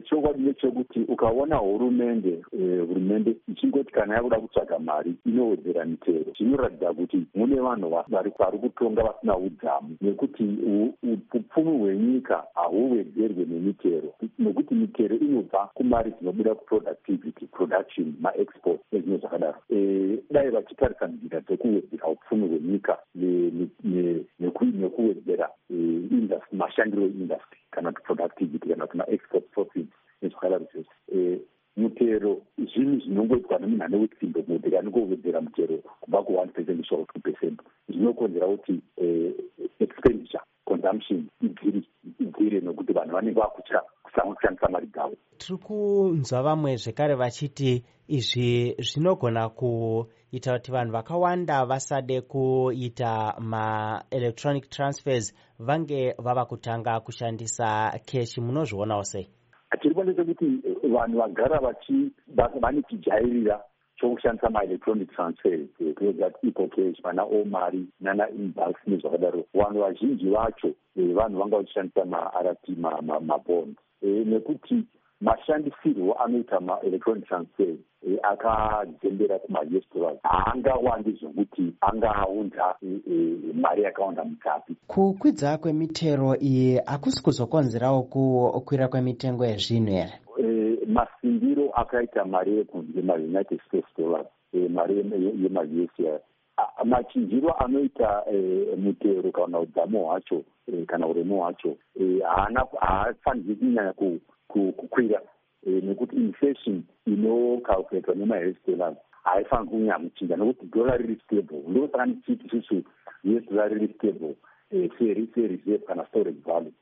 chokwadi nechekuti ukaona hurumende ichingoti kana yakuda kutsvaga mari inowedzera mitero, zvinoratidza kuti mune vanhu vari kutonga vasina udzamu, nekuti upfumi hwenyika hahuwedzerwe nemitero, nekuti mitero inobva kumari dzinobuda kuproductivity, production, maexport nezvimwe zvakadaro. Dai vachitarisa nzira dzekuwedzera upfumi hwenyika nekuwedzera mashandiro eindustry kana kuti productivity kana kuti maexport profits nezvakadaro zvese, mutero zvinhu zvinongoitwa nemunhane wetsimbe mudhiri anongowedzera mutero kubva ku1% kusvika ku2%, zvinokonzera kuti expenditure consumption idzire nokuti vanhu vanenge vakutya kushandisa mari dzavo. Tiri kunzwa vamwe zvekare vachiti izvi zvinogona kuita kuti vanhu vakawanda vasade kuita ma-electronic transfers vange vava kutanga kushandisa keshi. Munozvionawo sei? Tiri kuonesa kuti vanhu vagara vane chijairira chokushandisa ma-electronic transfers, kuti equal cash, mana omari nana inbox nezvakadaro. Vanhu vazhinji vacho vanhu vanga vachishandisa ma-RT, mabond, nekuti mashandisirwo anoita ma-electronic transfers akadzembera kuma-US dollars haangawandi zvokuti angaunda mari yakawanda mutapi. Kukwidza kwemitero iyi hakusi kuzokonzerawo kukwira kwemitengo yezvinhu here? Masimbiro akaita mari yekunze ma-United States dollars, mari yema-US, machinjiro anoita mutero kana udzamu hwacho kana uremu hwacho haafanirwi kunyanya kukwira, nekuti inflation inocalculatewa nema-US dollars haifanirwi kunyanya kuchinja, nekuti dollar riri stable. Ndosaka ndichiti isusu US dollar riri stable sereserve kana storage value.